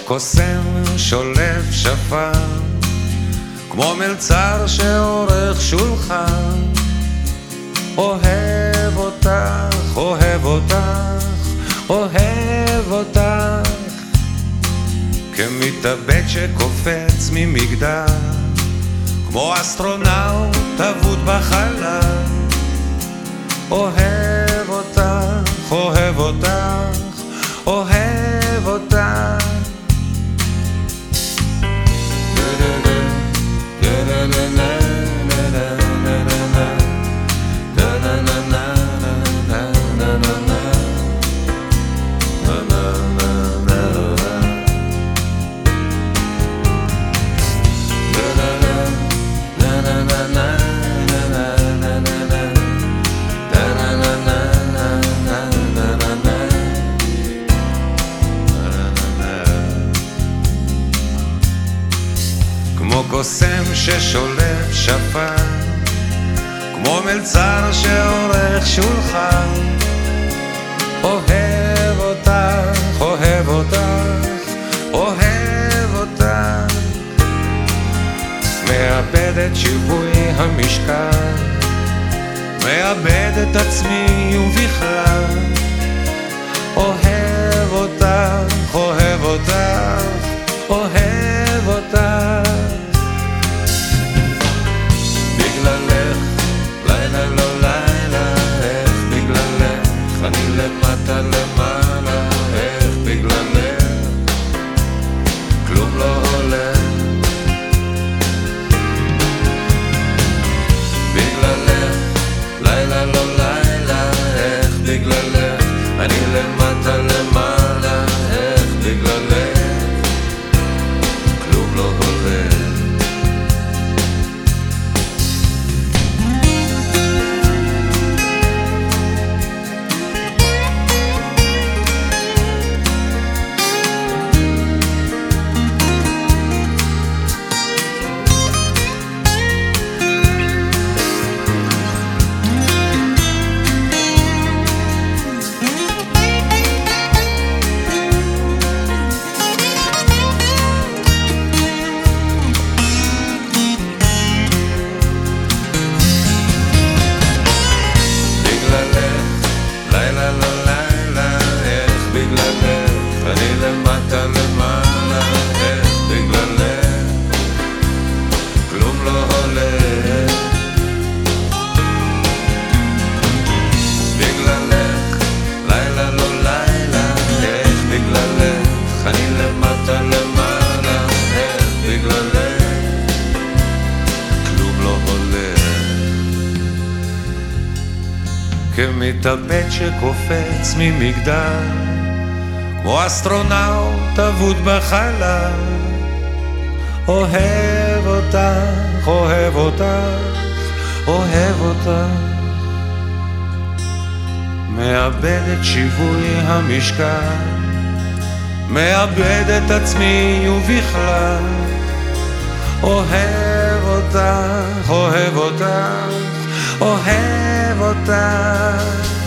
קוסם שולף שפן, כמו מלצר שעורך שולחן. אוהב אותך, אוהב אותך, אוהב אותך, כמתאבד שקופץ ממגדל, כמו אסטרונאוט אבוד בחלל. אוהב אותך, אוהב אותך, אוהב אותך. כמו קוסם ששולף שפן, כמו מלצר שעורך שולחן. אוהב אותך, אוהב אותך, אוהב אותך, מאבד את שיווי המשקל, מאבד את עצמי ובכלל. אוהב אותך, אוהב אותך, אוהב אותך. בגללך, לילה לא לילה, איך בגללך אני למטה למעלה, איך בגללך כלום לא הולך. בגללך, לילה לא לילה, איך בגללך אני למטה למעלה, איך בגללך כלום לא הולך. כמתאבד שקופץ ממגדל, כמו אסטרונאוט אבוד בחלל. אוהב אותך, אוהב אותך, אוהב אותך, מאבד את שיווי המשקל, מאבד את עצמי ובכלל. אוהב אותך, אוהב אותך, אוהב אותך.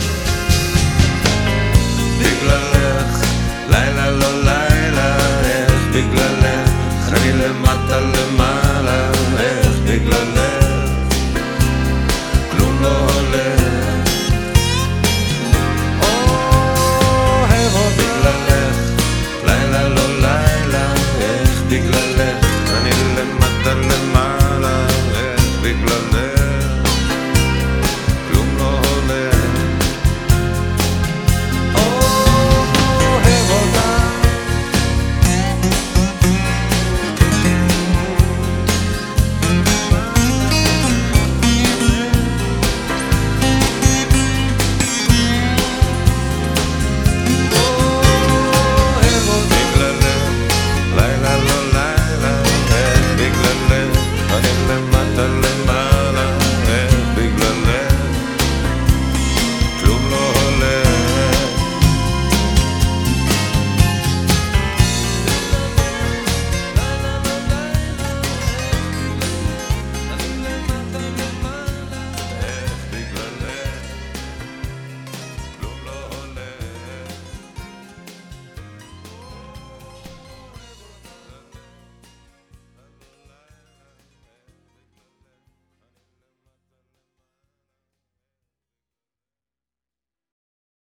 בגללך, לילה לא לילה, איך בגללך אני למטה למעלה, איך בגללך כלום לא הולך. אוהב אותך, בגללך, לילה לא לילה, איך בגללך